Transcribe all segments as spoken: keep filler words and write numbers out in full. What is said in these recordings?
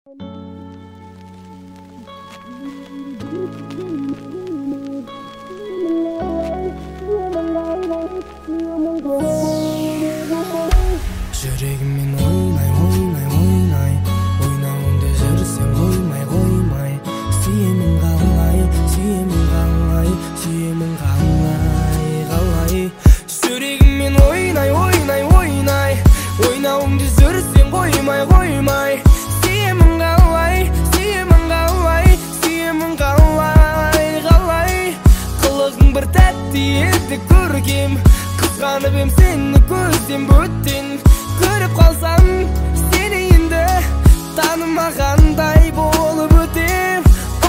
Жүрегіммен ойнай, ойнай, ойнай ойнауыңды жүрсем қоймай, қоймай Сүйемін қалай, сүйемін қалай, сүйемін қалай, қалай Жүрегіммен ойнай, ойнай, ойнай ойнауыңды жүрсем қоймай, қоймай Сүйемін қалай, сүйемін қалай, сүйемін қалай, қалай Қылығың бір тәтті еді көргем Қызғанып ем сені көзден бөттен Көріп қалсам сені енді танымағандай болып өтем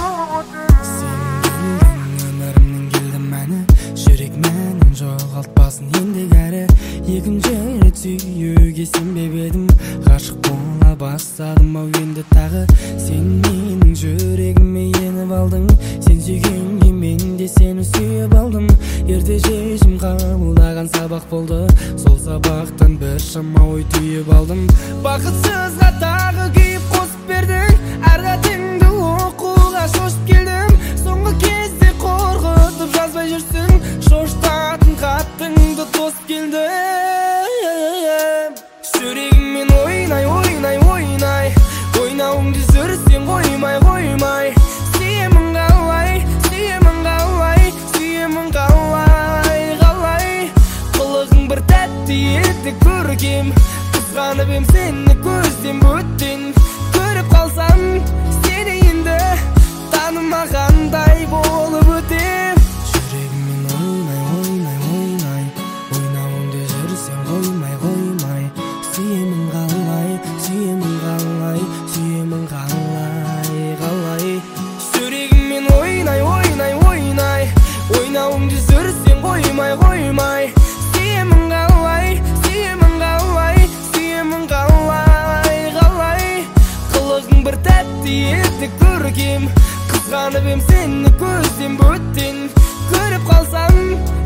Сен келдің өмірімнің келдің мәні Жүрек мәнін жоғалтпасын енді кәрі Екінші рет сүйуге сенбеп едім Ғашық бола бастадым ау енді тағы Сен менің жүрегіме еніп алдың Сен сүйгенге мен де сені сүйіп алдым Ерте шешім қабылдаған сабақ болды Сол сабақтан бір шама ой түйіп алдым Бақытсызға тағы күйіп қосып бердің Әр қатыңды оқуға шошып келдім Соңғы кезде қорқытып жазбай жүрсің Шоштатын хаттыңды тосып келдім Жүрегіммен ойнай, ойнай, ойнай ойнауыңды жүрсең қоймай, қоймай Сүйемін қалай, сүйемін қалай, сүйемін қалай, қалай Қылығың бір тәтті еді көргем Қызғанып ем сені көзден бөттен Көріп қалсам сені енді танымағандай болып өтем Жүрегіммен ойнай, ойнай, ойнай ойнауыңды жүрсең қоймай, қоймай Сүйемін қалай, сүйемін қалай, сүйемін қалай, қалай Жүрегіммен ойнай, ойнай, ойнай ойнауыңды жүрсең қоймай, қоймай Сүйемін қалай, сүйемін қалай, сүйемін қалай, қалай Қылығың бір тәтті еді көргем Қызғанып ем сені көзден бөттен Көріп қалсам